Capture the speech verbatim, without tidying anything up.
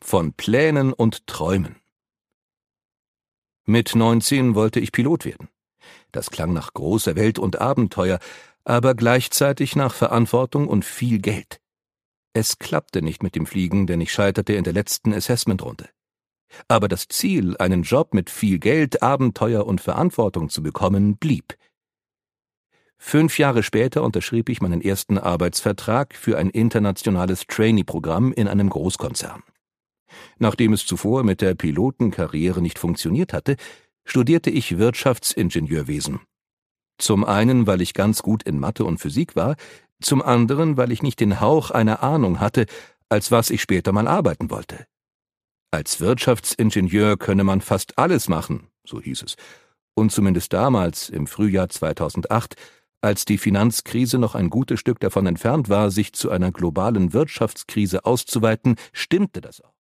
von Plänen und Träumen. Mit neunzehn wollte ich Pilot werden. Das klang nach großer Welt und Abenteuer, aber gleichzeitig nach Verantwortung und viel Geld. Es klappte nicht mit dem Fliegen, denn ich scheiterte in der letzten Assessmentrunde. Aber das Ziel, einen Job mit viel Geld, Abenteuer und Verantwortung zu bekommen, blieb. Fünf Jahre später unterschrieb ich meinen ersten Arbeitsvertrag für ein internationales Trainee-Programm in einem Großkonzern. Nachdem es zuvor mit der Pilotenkarriere nicht funktioniert hatte, studierte ich Wirtschaftsingenieurwesen. Zum einen, weil ich ganz gut in Mathe und Physik war, zum anderen, weil ich nicht den Hauch einer Ahnung hatte, als was ich später mal arbeiten wollte. Als Wirtschaftsingenieur könne man fast alles machen, so hieß es. Und zumindest damals, im Frühjahr zweitausendacht, als die Finanzkrise noch ein gutes Stück davon entfernt war, sich zu einer globalen Wirtschaftskrise auszuweiten, stimmte das auch.